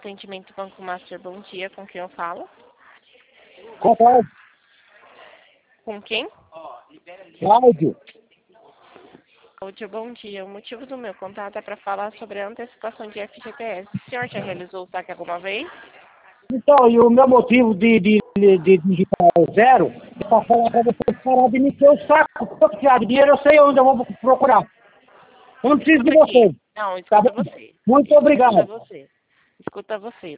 Atendimento Banco Master, bom dia. Com quem eu falo? Cláudio. Com quem? Cláudio. Cláudio, bom dia. O motivo do meu contato é para falar sobre a antecipação de FGTS. O senhor já realizou o saque alguma vez? Então, e o meu motivo de digitar o zero é para falar para você parar de me encher o saco. Se eu precisar de dinheiro, eu sei onde eu vou procurar. Eu não preciso de Escuta aqui. você. Não, Tá escuta bom? você. Muito Escuta obrigado. você. Escuta você.